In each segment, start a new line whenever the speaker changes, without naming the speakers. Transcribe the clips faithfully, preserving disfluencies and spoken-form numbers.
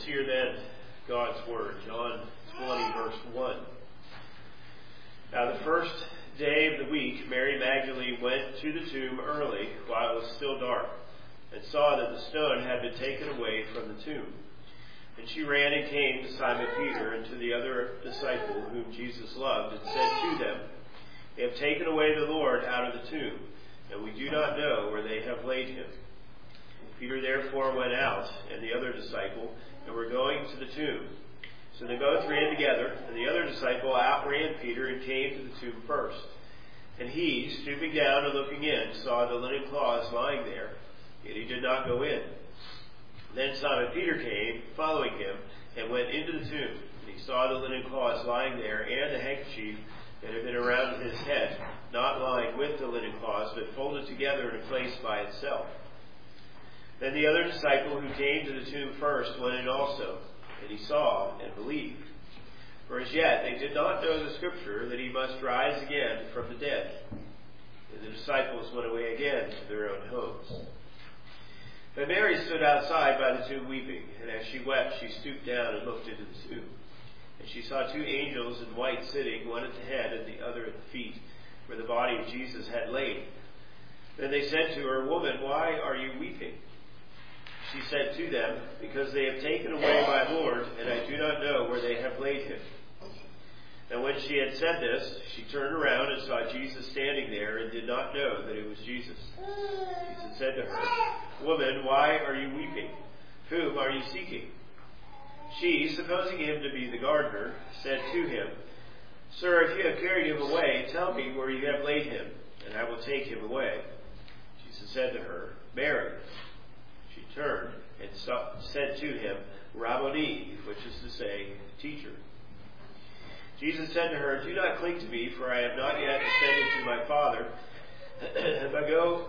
hear then God's word. John twenty, verse one. Now the first day of the week, Mary Magdalene went to the tomb early while it was still dark, and saw that the stone had been taken away from the tomb. And she ran and came to Simon Peter and to the other disciple whom Jesus loved, and said to them, They have taken away the Lord out of the tomb, and we do not know where they have laid him. Peter therefore went out, and the other disciple, and were going to the tomb. So they both ran together, and the other disciple outran Peter and came to the tomb first. And he, stooping down and looking in, saw the linen cloths lying there, yet he did not go in. Then Simon Peter came, following him, and went into the tomb. And he saw the linen cloths lying there, and the handkerchief that had been around his head, not lying with the linen cloths, but folded together in a place by itself. Then the other disciple who came to the tomb first went in also, and he saw and believed. For as yet they did not know the scripture that he must rise again from the dead. And the disciples went away again to their own homes. But Mary stood outside by the tomb weeping, and as she wept, she stooped down and looked into the tomb. And she saw two angels in white sitting, one at the head and the other at the feet, where the body of Jesus had lain. Then they said to her, Woman, why are you weeping? She said to them, Because they have taken away my Lord, and I do not know where they have laid him. And when she had said this, she turned around and saw Jesus standing there, and did not know that it was Jesus. Jesus said to her, Woman, why are you weeping? Whom are you seeking? She, supposing him to be the gardener, said to him, Sir, if you have carried him away, tell me where you have laid him, and I will take him away. Jesus said to her, Mary. She turned and said to him, Rabboni, which is to say, Teacher. Jesus said to her, Do not cling to me, for I have not yet ascended to my Father. If I go,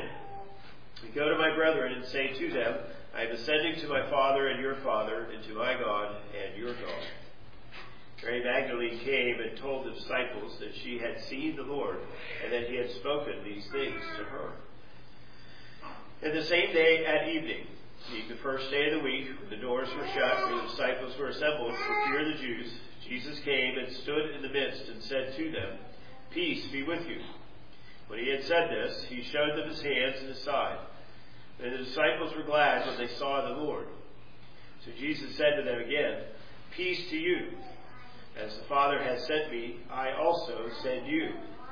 go to my brethren and say to them, I am ascending to my Father and your Father, and to my God and your God. Mary Magdalene came and told the disciples that she had seen the Lord, and that he had spoken these things to her. And the same day at evening, being the first day of the week, when the doors were shut and the disciples were assembled for fear of the Jews, Jesus came and stood in the midst and said to them, Peace be with you. When he had said this, he showed them his hands and his side. And the disciples were glad when they saw the Lord. So Jesus said to them again, Peace to you. As the Father has sent me, I also send you.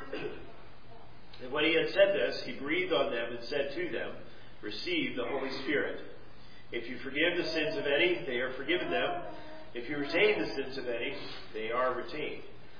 And when he had said this, he breathed on them and said to them, Receive the Holy Spirit. If you forgive the sins of any, they are forgiven them. If you retain the sins of any, they are retained.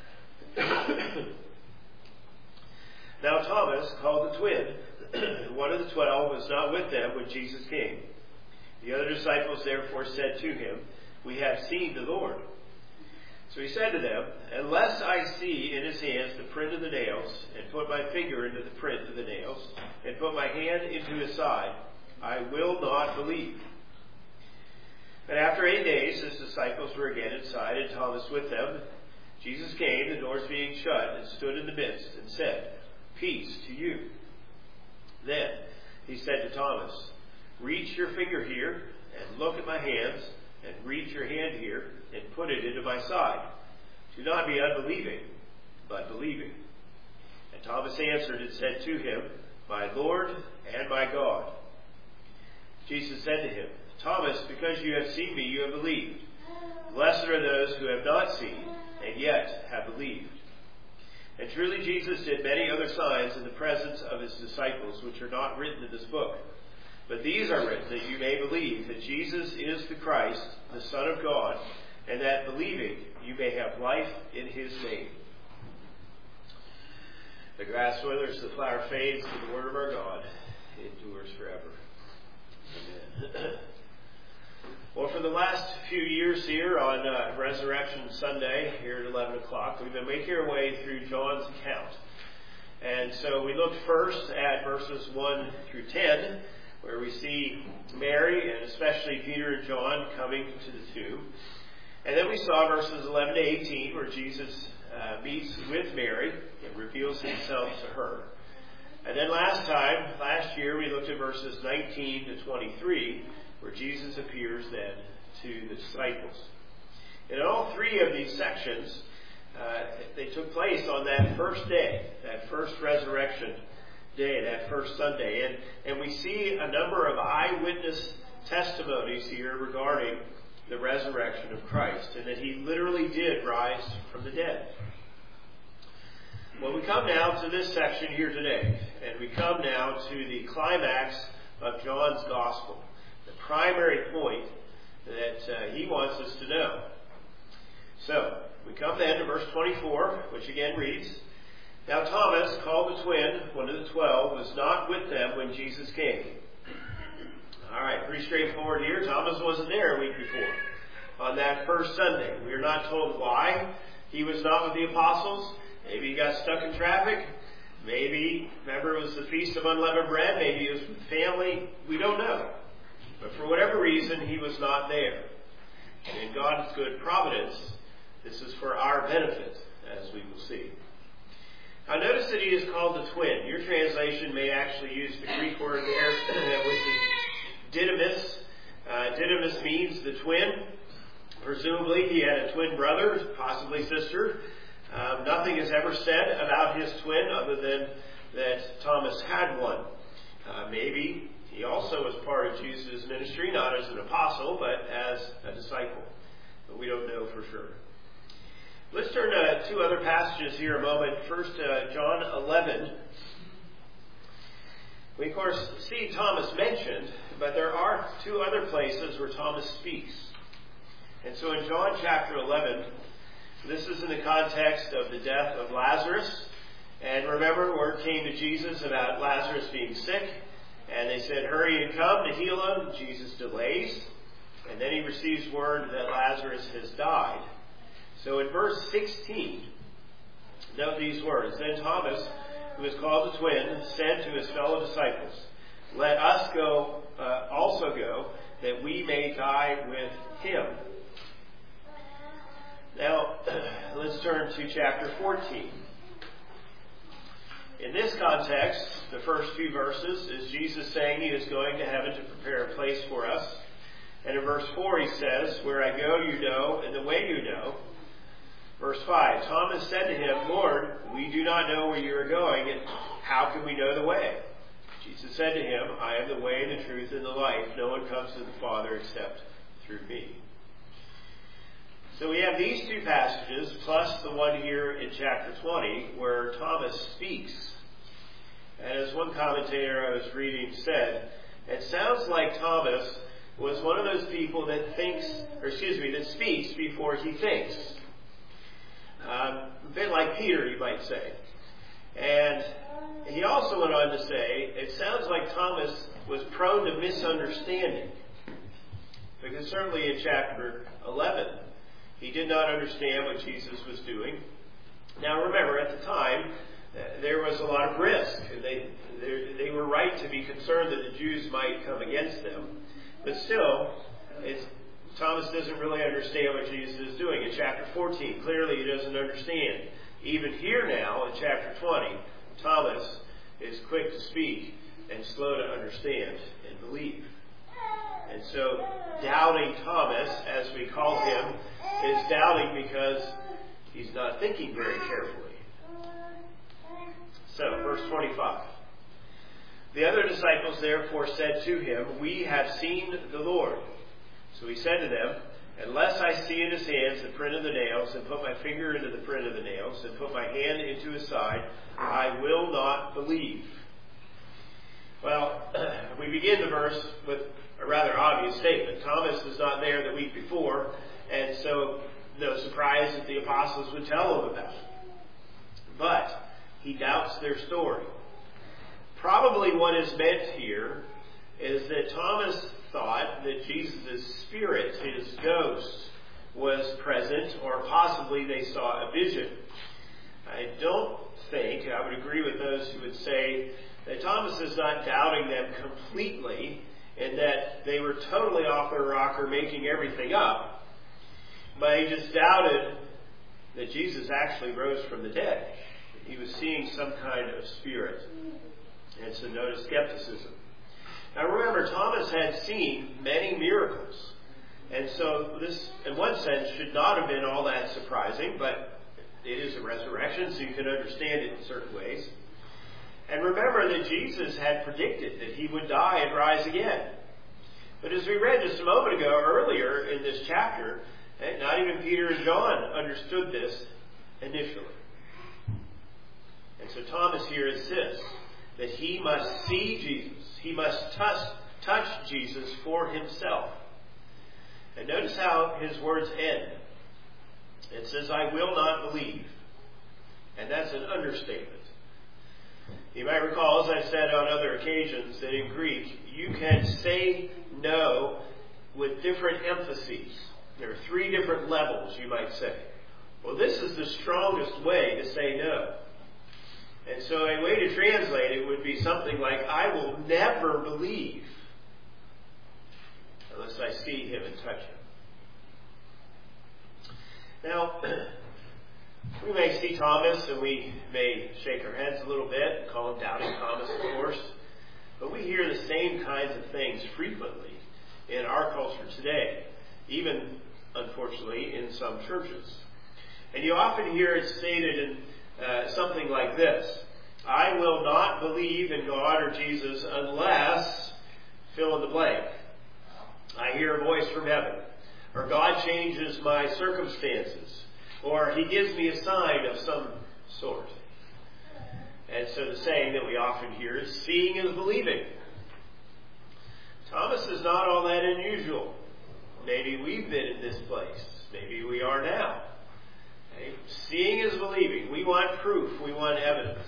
Now Thomas, called the twin, one of the twelve, was not with them when Jesus came. The other disciples therefore said to him, We have seen the Lord. So he said to them, Unless I see in his hands the print of the nails, and put my finger into the print of the nails, and put my hand into his side, I will not believe. And after eight days, his disciples were again inside, and Thomas with them. Jesus came, the doors being shut, and stood in the midst, and said, Peace to you. Then he said to Thomas, Reach your finger here, and look at my hands, and reach your hand here, and put it into my side. Do not be unbelieving, but believing. And Thomas answered and said to him, My Lord and my God. Jesus said to him, Thomas, because you have seen me, you have believed. Blessed are those who have not seen, and yet have believed. And truly Jesus did many other signs in the presence of his disciples, which are not written in this book. But these are written that you may believe that Jesus is the Christ, the Son of God, and that believing you may have life in his name. The grass withers, the flower fades, but the word of our God endures forever. Amen. Well, for the last few years here on uh, Resurrection Sunday, here at eleven o'clock, we've been making our way through John's account. And so we looked first at verses one through ten, where we see Mary, and especially Peter and John, coming to the tomb. And then we saw verses eleven to eighteen, where Jesus uh, meets with Mary and reveals himself to her. And then last time, last year, we looked at verses nineteen to twenty-three, where Jesus appears then to the disciples. And in all three of these sections, uh, they took place on that first day, that first resurrection day, that first Sunday. And, and we see a number of eyewitness testimonies here regarding the resurrection of Christ, and that he literally did rise from the dead. Well, we come now to this section here today, and we come now to the climax of John's Gospel, the primary point that uh, he wants us to know. So, we come then to verse twenty-four, which again reads, "Now Thomas, called the twin, one of the twelve, was not with them when Jesus came." All right, pretty straightforward here. Thomas wasn't there a week before, on that first Sunday. We are not told why he was not with the apostles. Maybe he got stuck in traffic. Maybe, remember, it was the Feast of Unleavened Bread. Maybe he was with family. We don't know. But for whatever reason, he was not there. And in God's good providence, this is for our benefit, as we will see. Now notice that he is called the twin. Your translation may actually use the Greek word there, which is Didymus. Uh, Didymus means the twin. Presumably he had a twin brother, possibly sister. Um, nothing is ever said about his twin other than that Thomas had one. Uh, maybe he also was part of Jesus' ministry, not as an apostle, but as a disciple. But we don't know for sure. Let's turn to two other passages here a moment. First, uh, John eleven. We, of course, see Thomas mentioned, but there are two other places where Thomas speaks. And so in John chapter eleven, this is in the context of the death of Lazarus. And remember, word came to Jesus about Lazarus being sick. And they said, "Hurry and come to heal him." Jesus delays. And then he receives word that Lazarus has died. So in verse sixteen, note these words. "Then Thomas, who is called the twin, said to his fellow disciples, 'Let us go, uh, also go, that we may die with him.'" Now, let's turn to chapter fourteen. In this context, the first few verses is Jesus saying he is going to heaven to prepare a place for us. And in verse four he says, "Where I go you know, and the way you know." Verse five, Thomas said to him, "Lord, we do not know where you are going, and how can we know the way?" Jesus said to him, "I am the way, the truth, and the life. No one comes to the Father except through me." So we have these two passages, plus the one here in chapter twenty, where Thomas speaks. And as one commentator I was reading said, it sounds like Thomas was one of those people that thinks, or excuse me, that speaks before he thinks. Um, a bit like Peter, you might say. And he also went on to say, it sounds like Thomas was prone to misunderstanding. Because certainly in chapter eleven, he did not understand what Jesus was doing. Now remember, at the time, there was a lot of risk. And they, they were right to be concerned that the Jews might come against them. But still, it's, Thomas doesn't really understand what Jesus is doing. In chapter fourteen, clearly he doesn't understand. Even here now, in chapter twenty, Thomas is quick to speak and slow to understand and believe. And so, doubting Thomas, as we call him, is doubting because he's not thinking very carefully. So, verse twenty-five. "The other disciples therefore said to him, 'We have seen the Lord.' So he said to them, 'Unless I see in his hands the print of the nails, and put my finger into the print of the nails, and put my hand into his side, I will not believe.'" Well, we begin the verse with a rather obvious statement. Thomas was not there the week before, and so no surprise that the apostles would tell him about it. But he doubts their story. Probably what is meant here is that Thomas thought that Jesus' spirit, his ghost, was present, or possibly they saw a vision. I don't think, I would agree with those who would say that Thomas is not doubting them completely, and that they were totally off their rocker making everything up. But he just doubted that Jesus actually rose from the dead. He was seeing some kind of spirit. And so notice skepticism. Now remember, Thomas had seen many miracles. And so this, in one sense, should not have been all that surprising, but it is a resurrection, so you can understand it in certain ways. And remember that Jesus had predicted that he would die and rise again. But as we read just a moment ago, earlier in this chapter, not even Peter and John understood this initially. And so Thomas here insists that he must see Jesus. He must touch, touch Jesus for himself. And notice how his words end. It says, I will not believe. And that's an understatement. You might recall, as I've said on other occasions, that in Greek, you can say no with different emphases. There are three different levels, you might say. Well, this is the strongest way to say no. And so a way to translate it would be something like, I will never believe unless I see him and touch him. Now, we may see Thomas and we may shake our heads a little bit and call him Doubting Thomas, of course. But we hear the same kinds of things frequently in our culture today, even, unfortunately, in some churches. And you often hear it stated in uh, something like this: I will not believe in God or Jesus unless fill in the blank. I hear a voice from heaven, or God changes my circumstances, or he gives me a sign of some sort. And so the saying that we often hear is, seeing is believing. Thomas is not all that unusual. Maybe we've been in this place. Maybe we are now. Okay? Seeing is believing. We want proof. We want evidence.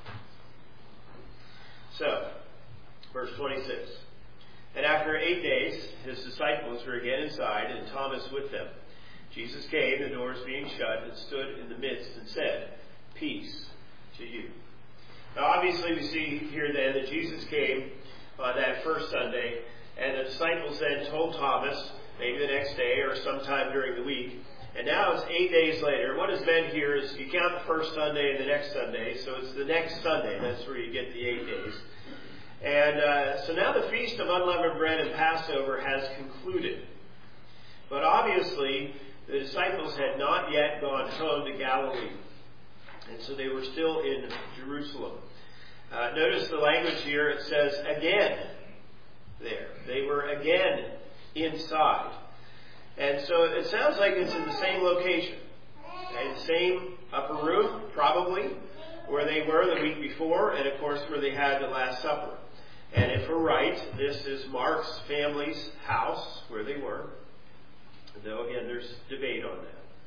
So, verse twenty-six. And after eight days, his disciples were again inside, and Thomas with them. Jesus came, the doors being shut, and stood in the midst and said, Peace to you. Now obviously we see here then that Jesus came on that first Sunday, and the disciples then told Thomas, maybe the next day or sometime during the week. And now it's eight days later. What is meant here is you count the first Sunday and the next Sunday, so it's the next Sunday. That's where you get the eight days. And uh, so now the Feast of Unleavened Bread and Passover has concluded. But obviously, the disciples had not yet gone home to Galilee. And so they were still in Jerusalem. Uh, notice the language here. It says again there. They were again inside. And so it sounds like it's in the same location. Okay, the same upper room, probably, where they were the week before, and of course where they had the Last Supper. And if we're right, this is Mark's family's house where they were. Though, again, there's debate on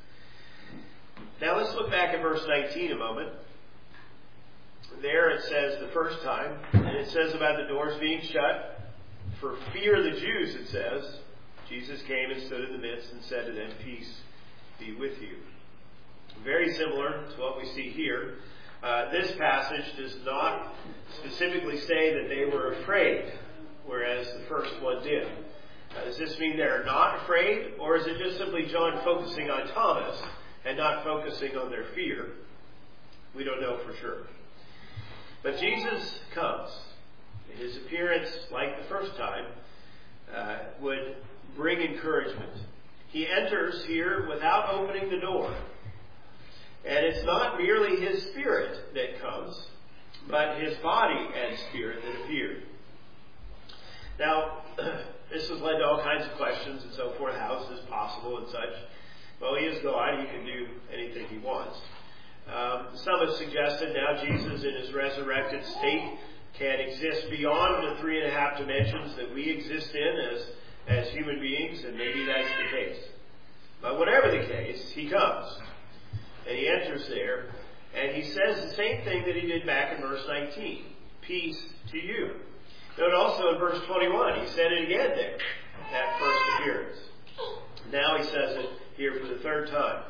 that. Now let's look back at verse nineteen a moment. There it says the first time, and it says about the doors being shut. For fear of the Jews, it says, Jesus came and stood in the midst and said to them, Peace be with you. Very similar to what we see here. Uh, this passage does not specifically say that they were afraid, whereas the first one did. Uh, does this mean they're not afraid, or is it just simply John focusing on Thomas and not focusing on their fear? We don't know for sure. But Jesus comes. His appearance, like the first time, uh, would bring encouragement. He enters here without opening the door. And it's not merely his spirit that comes, but his body and spirit that appeared. Now, this has led to all kinds of questions and so forth. How is this possible and such? Well, he is God. He can do anything he wants. Um, some have suggested now Jesus in his resurrected state can exist beyond the three and a half dimensions that we exist in as, as human beings, and maybe that's the case. But whatever the case, he comes. And he enters there, and he says the same thing that he did back in verse nineteen. Peace to you. Note also in verse twenty-one, he said it again there, that first appearance. Now he says it here for the third time.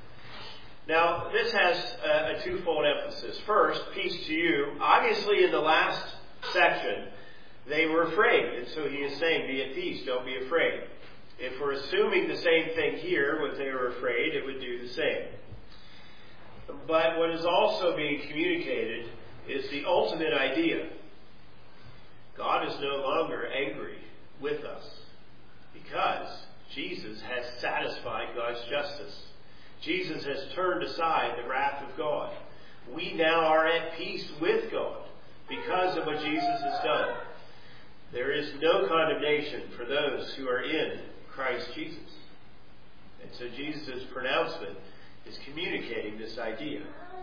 Now, this has a, a twofold emphasis. First, peace to you. Obviously, in the last section, they were afraid. And so he is saying, be at peace, don't be afraid. If we're assuming the same thing here, when they were afraid, it would do the same. But what is also being communicated is the ultimate idea. God is no longer angry with us because Jesus has satisfied God's justice. Jesus has turned aside the wrath of God. We now are at peace with God because of what Jesus has done. There is no condemnation for those who are in Christ Jesus. And so Jesus' pronouncement is communicating this idea.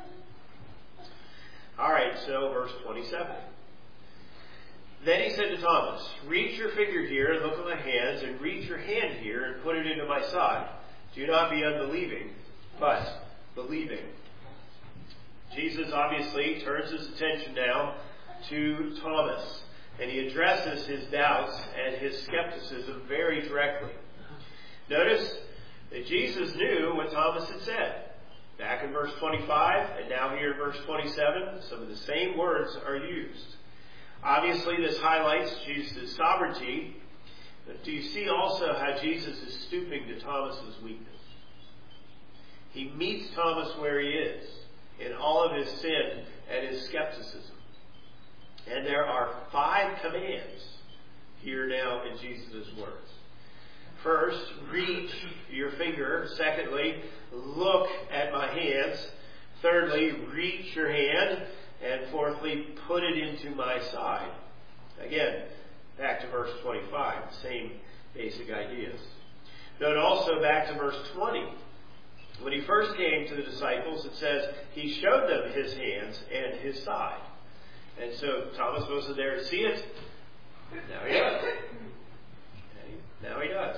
All right, so verse twenty-seven. Then he said to Thomas, reach your finger here and look at my hands, and reach your hand here and put it into my side. Do not be unbelieving, but believing. Jesus obviously turns his attention now to Thomas, and he addresses his doubts and his skepticism very directly. Notice that Jesus knew what Thomas had said. Back in verse twenty-five, and now here in verse twenty-seven, some of the same words are used. Obviously, this highlights Jesus' sovereignty, but do you see also how Jesus is stooping to Thomas's weakness? He meets Thomas where he is, in all of his sin and his skepticism. And there are five commands here now in Jesus' words. First, reach your finger. Secondly, look at my hands. Thirdly, reach your hand. And fourthly, put it into my side. Again, back to verse twenty-five, same basic ideas. Note also back to verse twenty. When he first came to the disciples, it says he showed them his hands and his side. And so Thomas wasn't there to see it. Now he does. Now he does.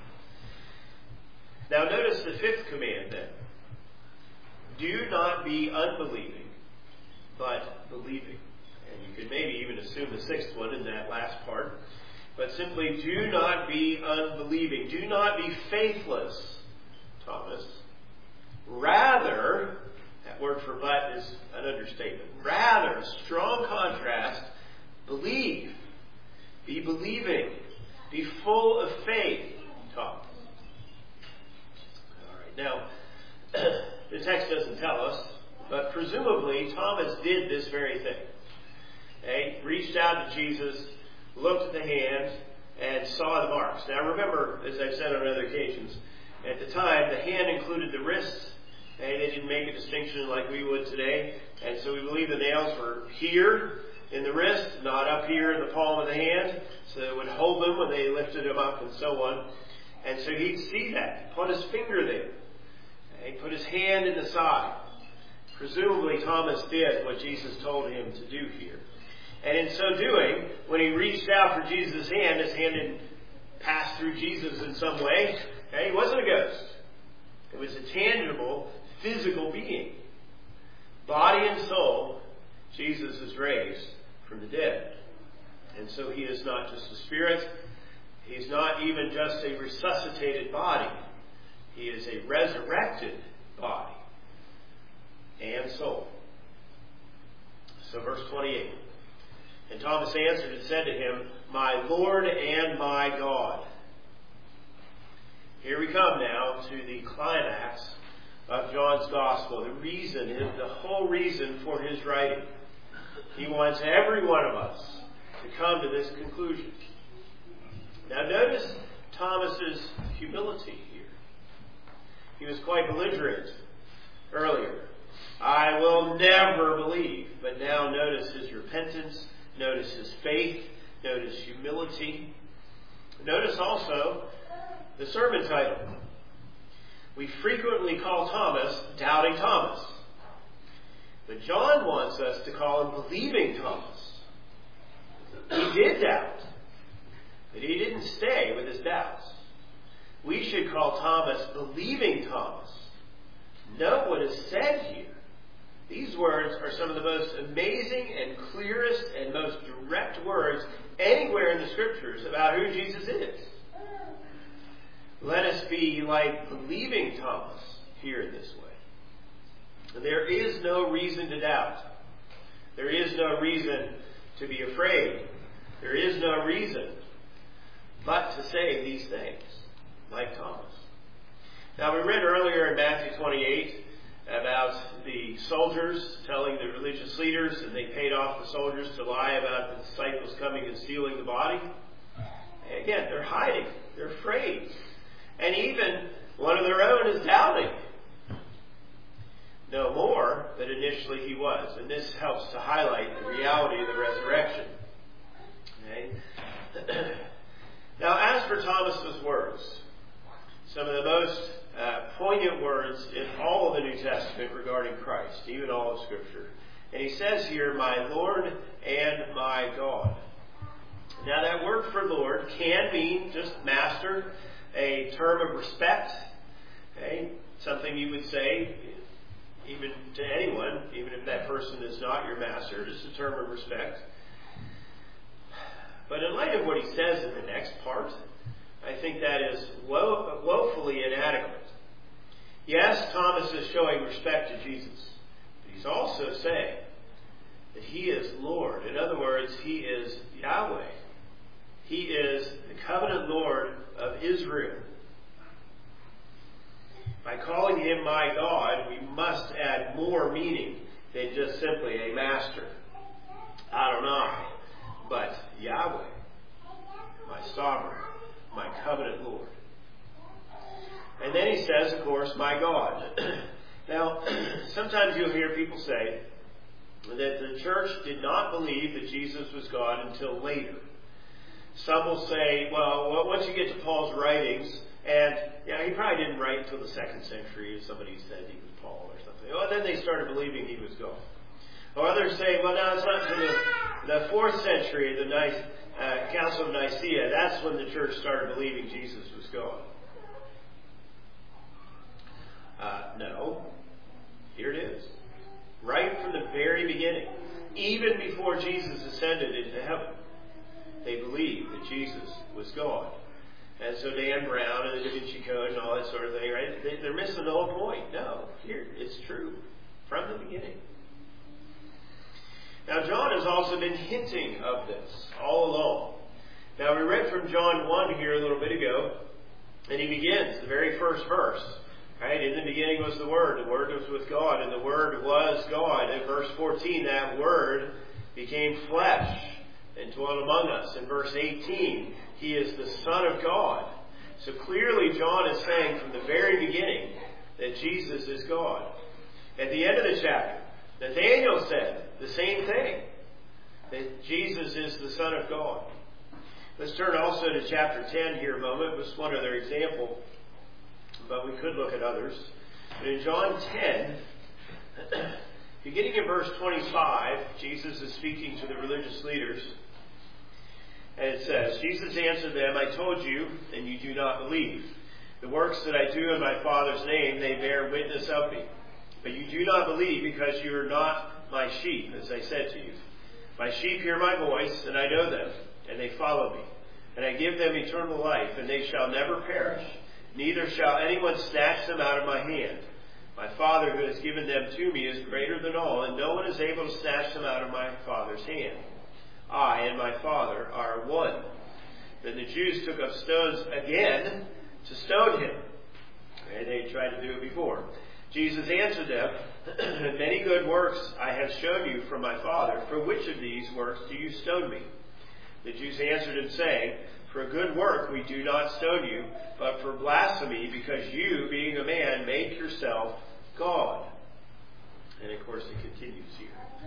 Now notice the fifth command then. Do not be unbelieving, but believing. And you could maybe even assume the sixth one in that last part. But simply, do not be unbelieving. Do not be faithless, Thomas. Rather, that word for but is an understatement. Rather, strong contrast, believe. Be believing. Be full of faith, Thomas. All right, now, the text doesn't tell us, but presumably Thomas did this very thing. Okay? Reached out to Jesus, looked at the hand, and saw the marks. Now remember, as I've said on other occasions, at the time the hand included the wrists. Okay? They didn't make a distinction like we would today. And so we believe the nails were here in the wrist, not up here in the palm of the hand. So it would hold them when they lifted them up and so on. And so he'd see that. He put his finger there. He put his hand in the side. Presumably Thomas did what Jesus told him to do here. And in so doing, when he reached out for Jesus' hand, his hand didn't pass through Jesus in some way. Okay? He wasn't a ghost. It was a tangible, physical being. Body and soul, Jesus is raised from the dead. And so he is not just a spirit. He's not even just a resuscitated body. He is a resurrected body and soul. So verse twenty-eight. And Thomas answered and said to him, my Lord and my God. Here we come now to the climax of John's Gospel. The reason, the whole reason for his writing. He wants every one of us to come to this conclusion. Now notice Thomas's humility here. He was quite belligerent earlier. I will never believe. But now notice his repentance. Notice his faith. Notice humility. Notice also the sermon title. We frequently call Thomas Doubting Thomas. But John wants us to call him Believing Thomas. He did doubt. But he didn't stay with his doubts. We should call Thomas Believing Thomas. Note what is said here. These words are some of the most amazing and clearest and most direct words anywhere in the Scriptures about who Jesus is. Let us be like Believing Thomas here in this way. There is no reason to doubt. There is no reason to be afraid. There is no reason but to say these things, like Thomas. Now, we read earlier in Matthew twenty-eight about the soldiers telling the religious leaders, and they paid off the soldiers to lie about the disciples coming and stealing the body. And again, they're hiding. They're afraid. And even one of their own is doubting. No more than initially he was. And this helps to highlight the reality of the resurrection. Okay? Now, as for Thomas's words, some of the most uh, poignant words in all of the New Testament regarding Christ, even all of Scripture. And he says here, my Lord and my God. Now, that word for Lord can mean just master, a term of respect. Okay? Something you would say even to anyone, even if that person is not your master, just a term of respect. But in light of what he says in the next part, I think that is wo- woefully inadequate. Yes, Thomas is showing respect to Jesus, but he's also saying that he is Lord. In other words, he is Yahweh. He is the covenant Lord of Israel. By calling him my God, we must add more meaning than just simply a master. Adonai, but Yahweh, my sovereign, my covenant Lord. And then he says, of course, my God. Now, sometimes you'll hear people say that the church did not believe that Jesus was God until later. Some will say, well, once you get to Paul's writings, and yeah, he probably didn't write until the second century, as somebody said he was Paul or something. Oh, then they started believing he was God. Or others say, well, no, it's not until the, the fourth century, the Nice, uh, Council of Nicaea. That's when the church started believing Jesus was God. Uh, no. Here it is. Right from the very beginning, even before Jesus ascended into heaven, they believed that Jesus was God. And so Dan Brown and the Da Vinci Code and all that sort of thing, right? They, they're missing the whole point. No, here, it's true. From the beginning. Now, John has also been hinting of this all along. Now, we read from John one here a little bit ago, and he begins, the very first verse. Right? In the beginning was the Word. The Word was with God, and the Word was God. In verse fourteen, that Word became flesh and dwelt among us. In verse eighteen, he is the Son of God. So clearly John is saying from the very beginning that Jesus is God. At the end of the chapter, Nathanael said the same thing, that Jesus is the Son of God. Let's turn also to chapter ten here a moment. Just one other example, but we could look at others. But in John ten, beginning in verse twenty-five, Jesus is speaking to the religious leaders. And it says, Jesus answered them, I told you, and you do not believe. The works that I do in my Father's name, they bear witness of me. But you do not believe because you are not my sheep, as I said to you. My sheep hear my voice, and I know them, and they follow me. And I give them eternal life, and they shall never perish. Neither shall anyone snatch them out of my hand. My Father who has given them to me is greater than all, and no one is able to snatch them out of my Father's hand. I and my Father are one. Then the Jews took up stones again to stone him. And they tried to do it before. Jesus answered them, many good works I have shown you from my Father. For which of these works do you stone me? The Jews answered him, saying, for a good work we do not stone you, but for blasphemy, because you, being a man, make yourself God. And of course it continues here.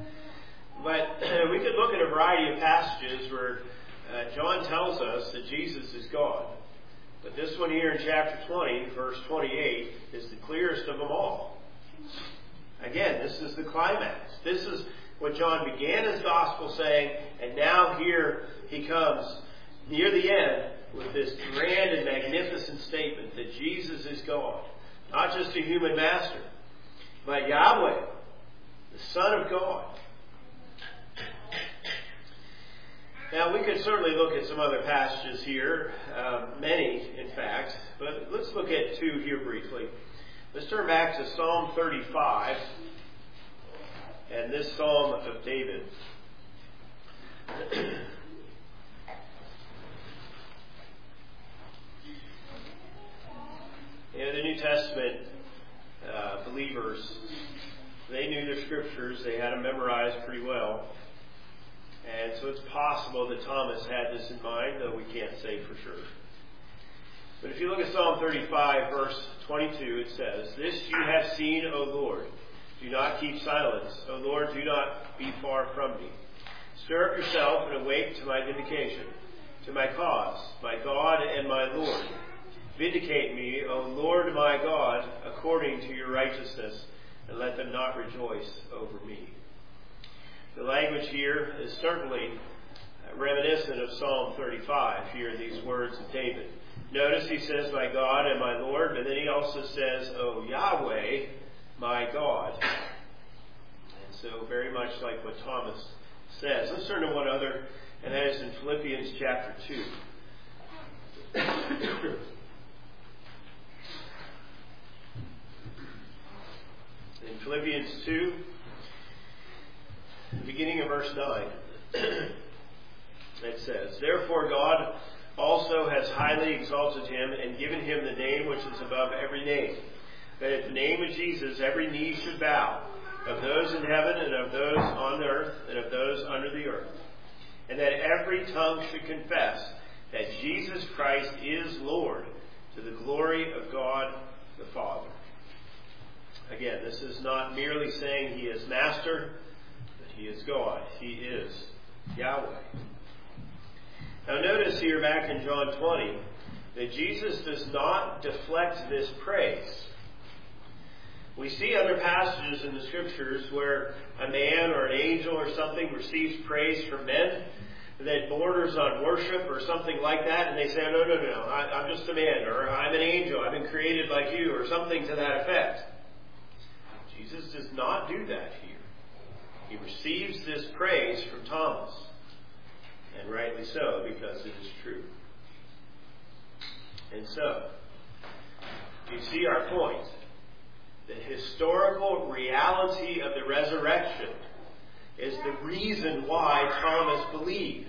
But we could look at a variety of passages where uh, John tells us that Jesus is God. But this one here in chapter twenty, verse twenty-eight, is the clearest of them all. Again, this is the climax. This is what John began his gospel saying, and now here he comes near the end with this grand and magnificent statement that Jesus is God. Not just a human master, but Yahweh, the Son of God. Now, we could certainly look at some other passages here, uh, many, in fact, but let's look at two here briefly. Let's turn back to Psalm thirty-five, and this Psalm of David. In the New Testament, uh, believers, they knew their scriptures. They had them memorized pretty well. And so it's possible that Thomas had this in mind, though we can't say for sure. But if you look at Psalm thirty-five, verse twenty-two, it says, "This you have seen, O Lord. Do not keep silence. O Lord, do not be far from me. Stir up yourself and awake to my vindication, to my cause, my God and my Lord. Vindicate me, O Lord my God, according to your righteousness, and let them not rejoice over me." The language here is certainly reminiscent of Psalm thirty-five, here, these words of David. Notice he says, "My God and my Lord," but then he also says, "O Yahweh, my God." And so very much like what Thomas says. Let's turn to one other, and that is in Philippians chapter two. In Philippians two, beginning of verse nine, it says, "Therefore God also has highly exalted him and given him the name which is above every name, that at the name of Jesus every knee should bow, of those in heaven and of those on earth and of those under the earth, and that every tongue should confess that Jesus Christ is Lord, to the glory of God the Father." Again, this is not merely saying he is master, but he is God. He is Yahweh. Now notice here back in John twenty that Jesus does not deflect this praise. We see other passages in the Scriptures where a man or an angel or something receives praise from men that borders on worship or something like that, and they say, no, no, no, I, I'm just a man, or I'm an angel, I've been created like you, or something to that effect. Jesus does not do that here. He receives this praise from Thomas. And rightly so, because it is true. And so, you see our point. The historical reality of the resurrection is the reason why Thomas believed.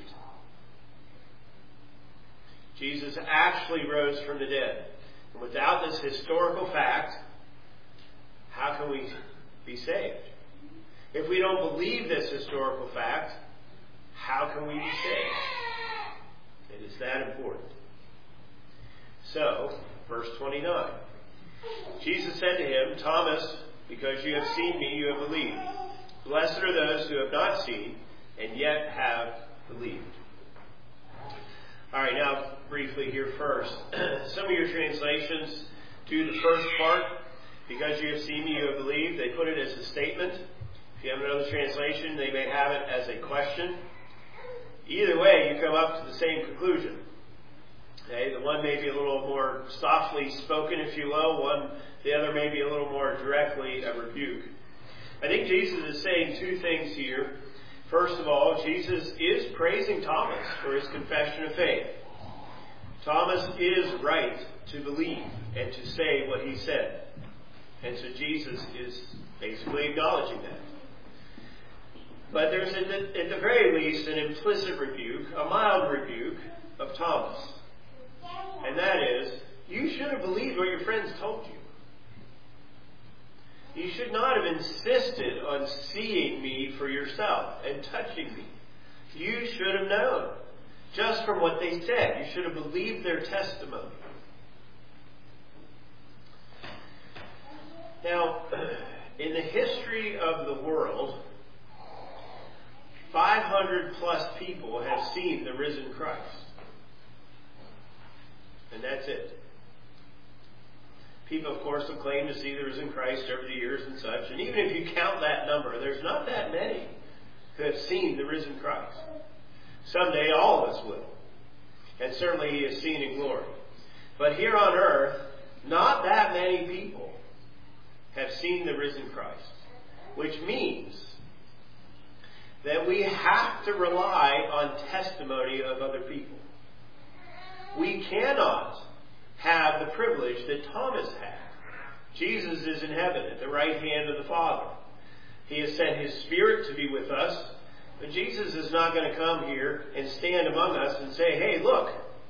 Jesus actually rose from the dead. And without this historical fact, how can we be saved? If we don't believe this historical fact, how can we be saved? It is that important. So, verse twenty-nine. Jesus said to him, "Thomas, because you have seen me, you have believed. Blessed are those who have not seen and yet have believed." All right, now briefly here first. Some of your translations do the first part, "Because you have seen me, you have believed." They put it as a statement. If you have another translation, they may have it as a question. Either way, you come up to the same conclusion. Okay, the one may be a little more softly spoken, if you will. One, the other may be a little more directly a rebuke. I think Jesus is saying two things here. First of all, Jesus is praising Thomas for his confession of faith. Thomas is right to believe and to say what he said. And so Jesus is basically acknowledging that. But there's, at the, at the very least, an implicit rebuke, a mild rebuke of Thomas. And that is, you should have believed what your friends told you. You should not have insisted on seeing me for yourself and touching me. You should have known. Just from what they said. You should have believed their testimony. Now, in the history of the world, five hundred plus people have seen the risen Christ. And that's it. People, of course, have claimed to see the risen Christ over the years and such. And even if you count that number, there's not that many who have seen the risen Christ. Someday all of us will. And certainly he is seen in glory. But here on earth, not that many people have seen the risen Christ. Which means that we have to rely on testimony of other people. We cannot have the privilege that Thomas had. Jesus is in heaven at the right hand of the Father. He has sent his Spirit to be with us. But Jesus is not going to come here and stand among us and say, hey, look.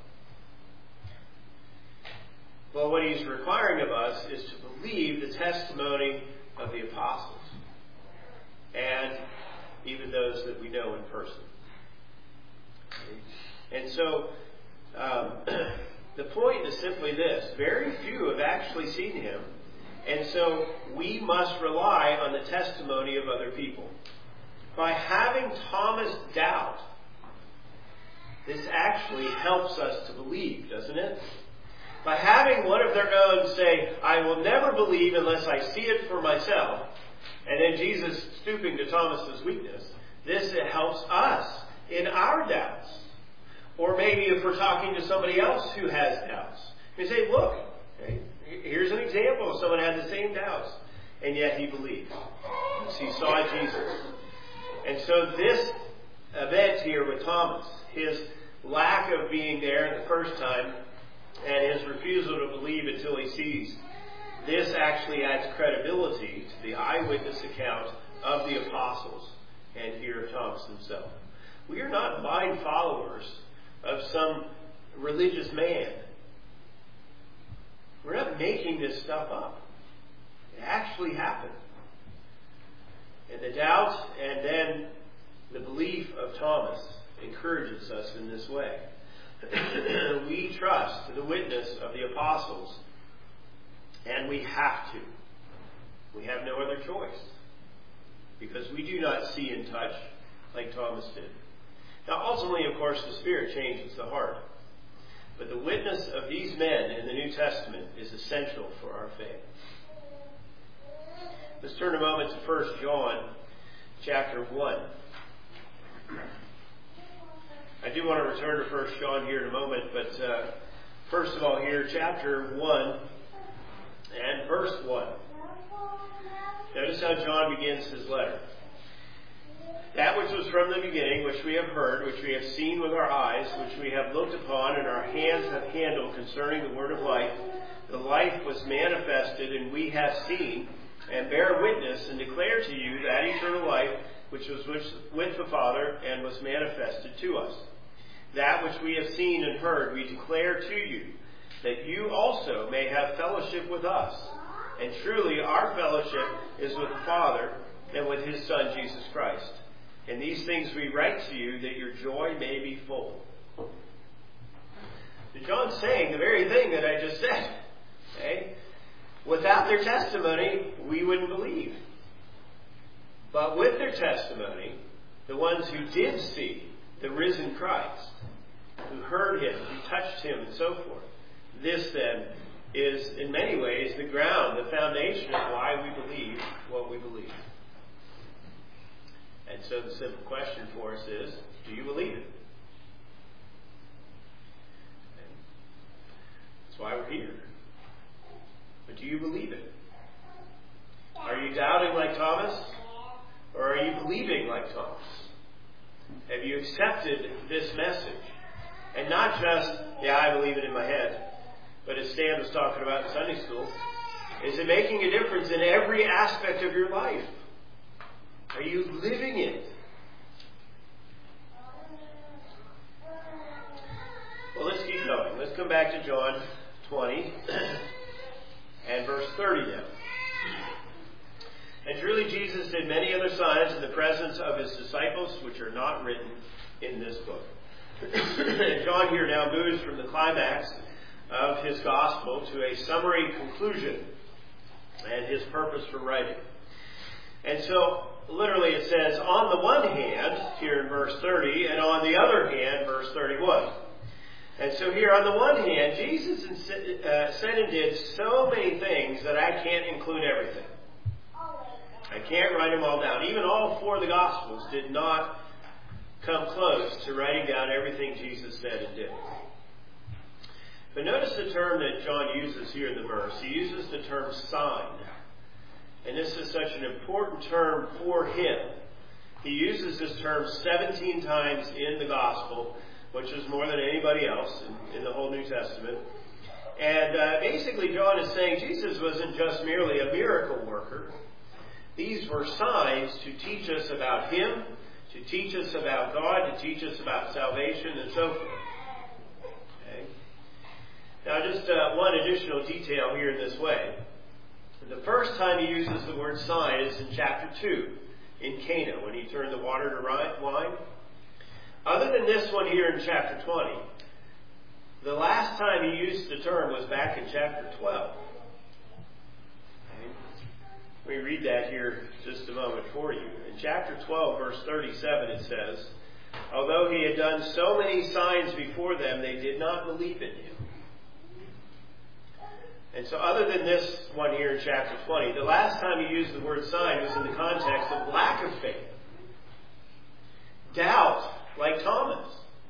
Well, what he's requiring of us is to believe the testimony of the apostles. And even those that we know in person. And so, um, The point is simply this. Very few have actually seen him, and so we must rely on the testimony of other people. By having Thomas doubt, this actually helps us to believe, doesn't it? By having one of their own say, I will never believe unless I see it for myself, and then Jesus stooping to Thomas's weakness, this helps us in our doubts. Or maybe if we're talking to somebody else who has doubts, you say, look, okay, here's an example of someone who had the same doubts, and yet he believed. He saw Jesus. And so this event here with Thomas, his lack of being there the first time, and his refusal to believe until he sees, this actually adds credibility to the eyewitness account of the apostles and here of Thomas himself. We are not blind followers of some religious man. We're not making this stuff up. It actually happened. And the doubt and then the belief of Thomas encourages us in this way. We trust the witness of the apostles, and we have to. We have no other choice, because we do not see and touch like Thomas did. Now, ultimately, of course, the Spirit changes the heart. But the witness of these men in the New Testament is essential for our faith. Let's turn a moment to First John chapter one. I do want to return to First John here in a moment, but uh, first of all here, chapter one and verse one. Notice how John begins his letter. That which was from the beginning, which we have heard, which we have seen with our eyes, which we have looked upon, and our hands have handled concerning the word of life. The life was manifested, and we have seen, and bear witness, and declare to you that eternal life, which was with the Father, and was manifested to us. That which we have seen and heard, we declare to you, that you also may have fellowship with us. And truly, our fellowship is with the Father, and with His Son, Jesus Christ. And these things we write to you, that your joy may be full. So John's saying the very thing that I just said. Okay? Without their testimony, we wouldn't believe. But with their testimony, the ones who did see the risen Christ, who heard Him, who touched Him, and so forth, this then is in many ways the ground, the foundation of why we believe what we believe. And so the simple question for us is, do you believe it? That's why we're here. But do you believe it? Are you doubting like Thomas? Or are you believing like Thomas? Have you accepted this message? And not just, yeah, I believe it in my head, but as Stan was talking about in Sunday school, is it making a difference in every aspect of your life? Are you living it? Well, let's keep going. Let's come back to John twenty and verse thirty now. And truly Jesus did many other signs in the presence of His disciples, which are not written in this book. John here now moves from the climax of his gospel to a summary conclusion and his purpose for writing. And so, literally it says, on the one hand, here in verse thirty, and on the other hand, verse thirty-one. And so here, on the one hand, Jesus uh, said and did so many things that I can't include everything. I can't write them all down. Even all four of the Gospels did not come close to writing down everything Jesus said and did. But notice the term that John uses here in the verse. He uses the term sign. And this is such an important term for him. He uses this term seventeen times in the Gospel, which is more than anybody else in, in the whole New Testament. And uh, basically John is saying Jesus wasn't just merely a miracle worker. These were signs to teach us about Him, to teach us about God, to teach us about salvation, and so forth. Okay? Now just uh, one additional detail here in this way. The first time he uses the word sign is in chapter two, in Cana, when he turned the water to wine. Other than this one here in chapter twenty, The last time he used the term was back in chapter twelve. Let me read that here just a moment for you. In chapter twelve, verse thirty-seven, it says, although he had done so many signs before them, they did not believe in him. And so other than this one here in chapter twenty, the last time he used the word sign was in the context of lack of faith. Doubt, like Thomas.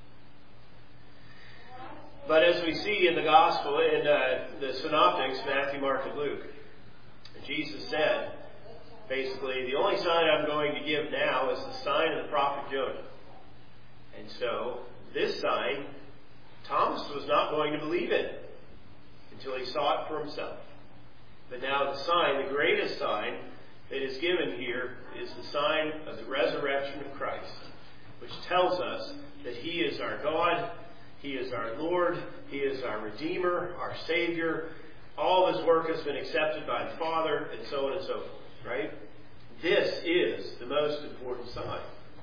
But as we see in the gospel, in uh, the synoptics, Matthew, Mark, and Luke, Jesus said, basically, the only sign I'm going to give now is the sign of the prophet Jonah. And so, this sign, Thomas was not going to believe in until he saw it for himself. But now the sign, the greatest sign that is given here, is the sign of the resurrection of Christ, which tells us that he is our God, he is our Lord, he is our Redeemer, our Savior. All of his work has been accepted by the Father, and so on and so forth, right? This is the most important sign.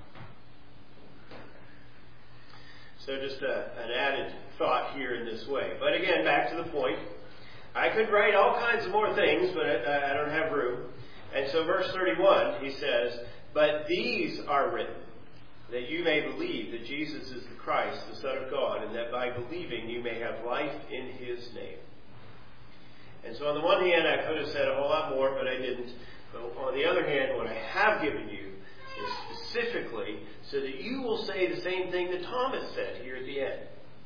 So just a, an added thought here in this way. But again, back to the point. I could write all kinds of more things, but I, I don't have room. And so verse thirty-one, he says, but these are written, that you may believe that Jesus is the Christ, the Son of God, and that by believing you may have life in his name. And so on the one hand, I could have said a whole lot more, but I didn't. But on the other hand, what I have given you is specifically so that you will say the same thing that Thomas said here at the end.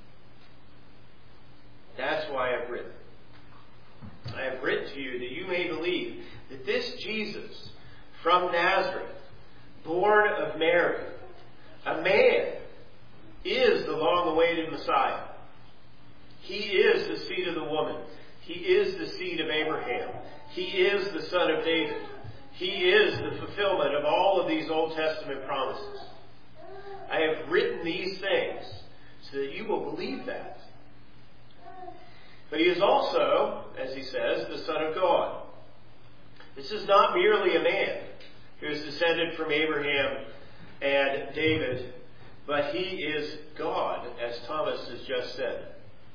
That's why I've written. I have written to you that you may believe that this Jesus from Nazareth, born of Mary, a man, is the long-awaited Messiah. He is the seed of the woman. He is the seed of Abraham. He is the son of David. He is the fulfillment of all of these Old Testament promises. I have written these things so that you will believe that. But he is also, as he says, the Son of God. This is not merely a man who is descended from Abraham and David, but he is God, as Thomas has just said.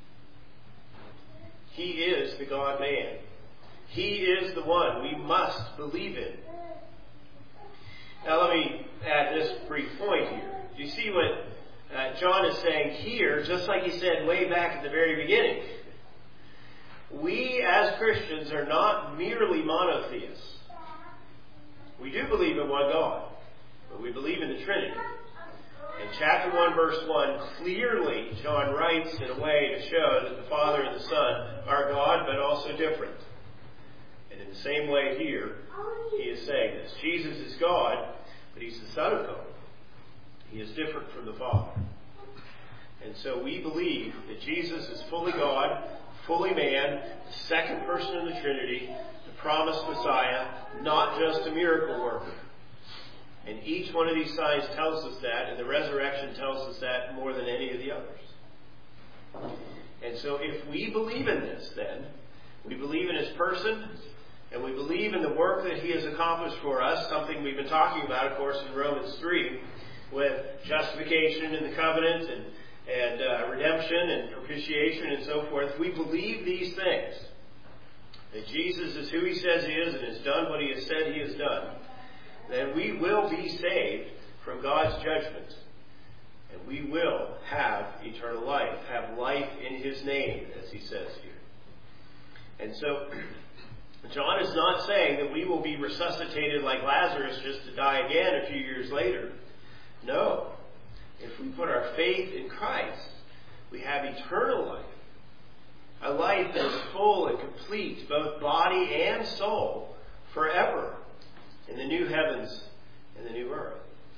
He is the God-man. He is the one we must believe in. Now let me add this brief point here. Do you see what uh, John is saying here, just like he said way back at the very beginning? We as Christians are not merely monotheists. We do believe in one God, but we believe in the Trinity. In chapter one, verse one, clearly John writes in a way to show that the Father and the Son are God, but also different. And in the same way here, he is saying this. Jesus is God, but he's the Son of God. He is different from the Father. And so we believe that Jesus is fully God, fully man, the second person in the Trinity, the promised Messiah, not just a miracle worker. And each one of these signs tells us that, and the resurrection tells us that more than any of the others. And so if we believe in this, then, we believe in his person, and we believe in the work that he has accomplished for us, something we've been talking about, of course, in Romans three, with justification in the covenant, and, and uh, redemption, and propitiation, and so forth. We believe these things, that Jesus is who he says he is, and has done what he has said he has done. Then we will be saved from God's judgment. And we will have eternal life, have life in his name, as he says here. And so, John is not saying that we will be resuscitated like Lazarus just to die again a few years later. No. If we put our faith in Christ, we have eternal life. A life that is full and complete, both body and soul, forever. In the new heavens and the new earth.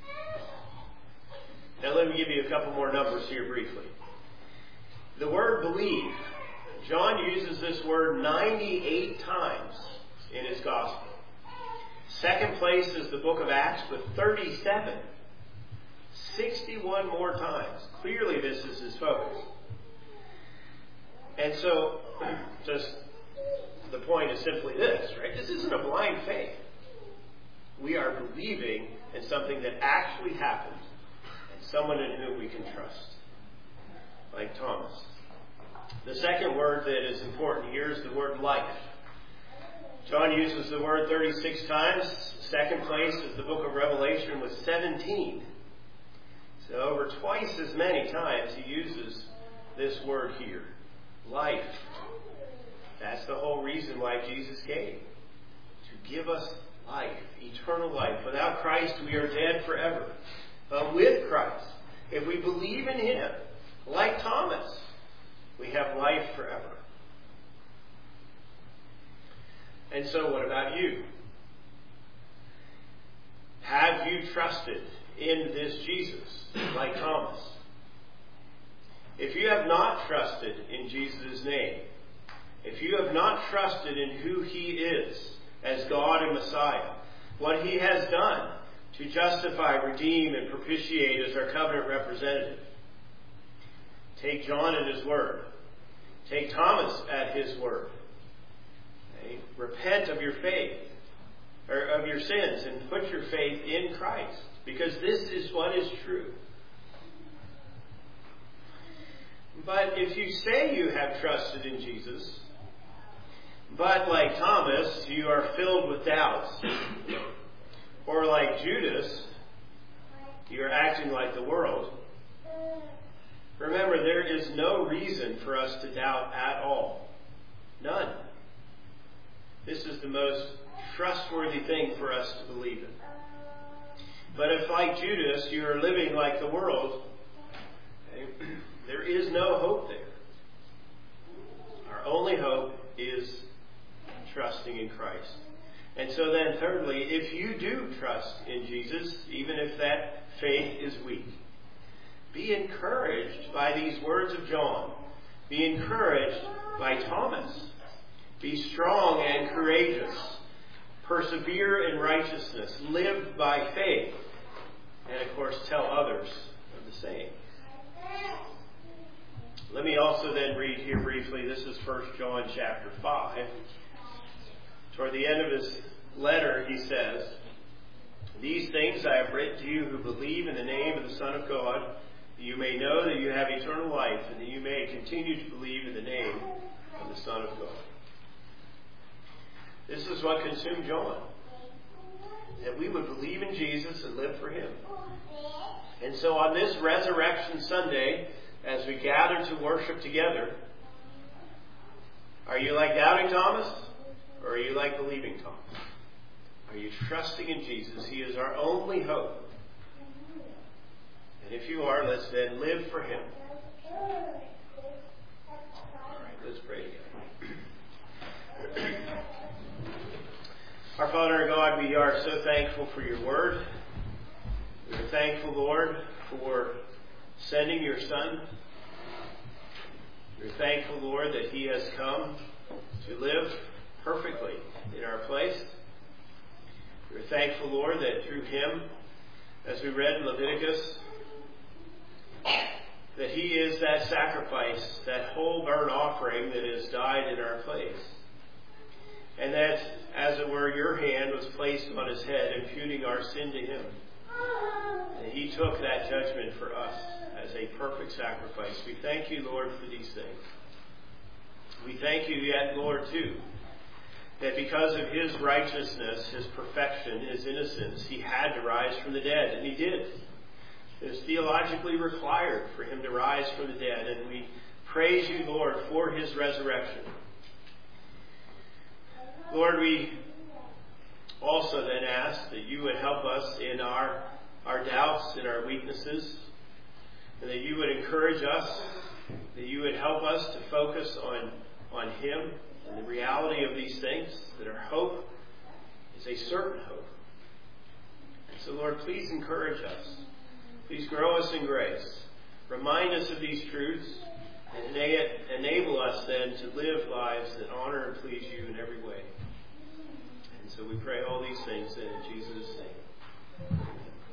Now let me give you a couple more numbers here briefly. The word believe, John uses this word ninety-eight times in his gospel. Second place is the book of Acts with thirty-seven. sixty-one more times. Clearly this is his focus. And so, just the point is simply this, right? This isn't a blind faith. We are believing in something that actually happened, and someone in whom we can trust, like Thomas. The second word that is important here is the word life. John uses the word thirty-six times. Second place is the book of Revelation with seventeen. So over twice as many times he uses this word here. Life. That's the whole reason why Jesus came. To give us life, eternal life. Without Christ we are dead forever. But with Christ, if we believe in Him, like Thomas, we have life forever. And so what about you? Have you trusted in this Jesus, like Thomas? If you have not trusted in Jesus' name, if you have not trusted in who He is as God and Messiah, what He has done to justify, redeem, and propitiate as our covenant representative, take John at his word. Take Thomas at his word. Okay? Repent of your faith, or of your sins, and put your faith in Christ, because this is what is true. But if you say you have trusted in Jesus, but like Thomas, you are filled with doubts, or like Judas, you are acting like the world, remember, there is no reason for us to doubt at all. None. This is the most trustworthy thing for us to believe in. But if, like Judas, you are living like the world, okay, there is no hope there. Our only hope is trusting in Christ. And so then, thirdly, if you do trust in Jesus, even if that faith is weak, be encouraged by these words of John. Be encouraged by Thomas. Be strong and courageous. Persevere in righteousness. Live by faith. And of course, tell others of the same. Let me also then read here briefly. This is First John chapter five. Toward the end of his letter, he says, "These things I have written to you who believe in the name of the Son of God, that you may know that you have eternal life, and that you may continue to believe in the name of the Son of God." This is what consumed John. That we would believe in Jesus and live for Him. And so on this Resurrection Sunday, as we gather to worship together, are you like doubting Thomas? Or are you like believing Thomas? Are you trusting in Jesus? He is our only hope. And if you are, let's then live for Him. All right, let's pray together. Our Father and God, we are so thankful for your word. We are thankful, Lord, for sending your Son. We're thankful, Lord, that He has come to live perfectly in our place. We're thankful, Lord, that through Him, as we read in Leviticus, that He is that sacrifice, that whole burnt offering that has died in our place. And that, as it were, your hand was placed on His head, imputing our sin to Him. And He took that judgment for us as a perfect sacrifice. We thank you, Lord, for these things. We thank you yet, Lord, too, that because of His righteousness, His perfection, His innocence, He had to rise from the dead, and He did. It was theologically required for Him to rise from the dead, and we praise you, Lord, for His resurrection. Lord, we also then ask that you would help us in our, our doubts and our weaknesses, and that you would encourage us, that you would help us to focus on, on Him and the reality of these things, that our hope is a certain hope. And so, Lord, please encourage us. Please grow us in grace. Remind us of these truths, and enable us then to live lives that honor and please you in every way. And so we pray all these things in Jesus' name.